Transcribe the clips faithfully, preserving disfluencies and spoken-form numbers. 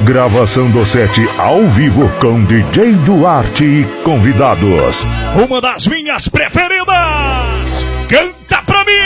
Gravação do set ao vivo com D J Duarte e convidados. Uma das minhas preferidas. Canta pra mim.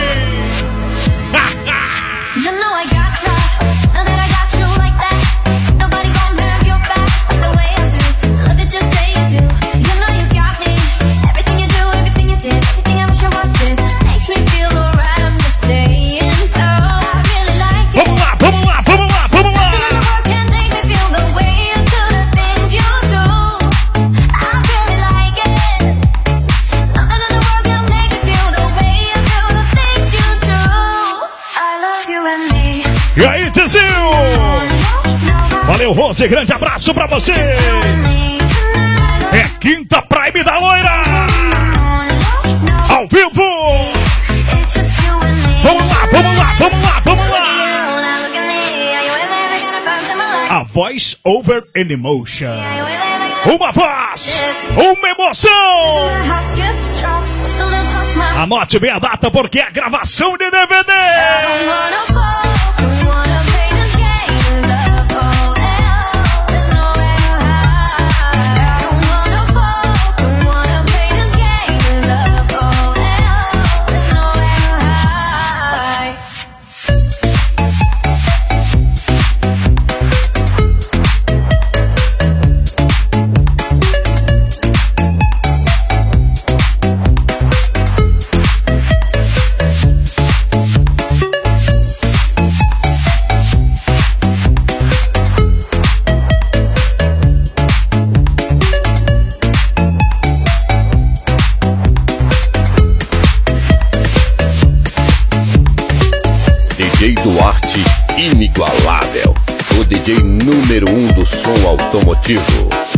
You know I got love, know that I got you like that. Nobody gon' have your back like the way I do. Love it, just say you do. You know you got me. Everything you do, everything you did, everything I wish I was with. Makes me feel alright, I'm just saying so. I really like it. Vamos lá, vamos lá, vamos lá, vamos lá. Nothing in the world can make me feel the way you do the things you do. I really like it. Nothing in the world can make me feel the way you do the things you do. I love you and me. E aí, Tizinho? Valeu, Rose, grande abraço pra você. É Quinta Prime da Loira. Ao vivo. Vamos lá, vamos lá, vamos lá, vamos lá. A voice over an emotion. Uma voz, uma emoção. Anote bem a data porque é a gravação de D V D. D J Duarte, inigualável, o D J número um do som automotivo.